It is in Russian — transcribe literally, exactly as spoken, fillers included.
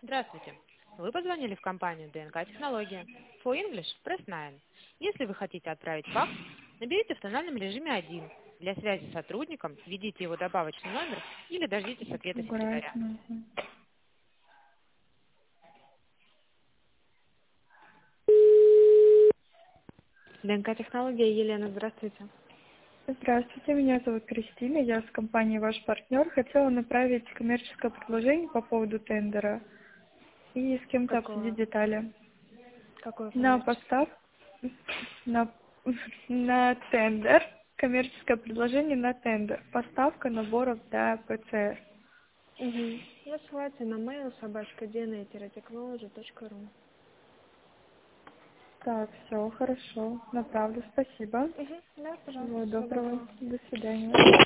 Здравствуйте. Вы позвонили в компанию ДНК Технология. For English, press nine. Если вы хотите отправить факс, наберите в тональном режиме один. Для связи с сотрудником введите его добавочный номер или дождитесь ответа Убрать секретаря. нужно. ДНК Технология, Елена, здравствуйте. Здравствуйте, меня зовут Кристина, я с компанией «Ваш партнер». Хотела направить коммерческое предложение по поводу тендера и с кем-то обсудить Какое, детали. какое На коммерческое? постав, на, на тендер, коммерческое предложение на тендер, поставка наборов для ПЦР. Угу. Рассылайте на mail собачка dna-technology точка ру. Так, все, хорошо, направлю, спасибо. Угу. Да, пожалуйста, Всего всего доброго, доброго. до свидания.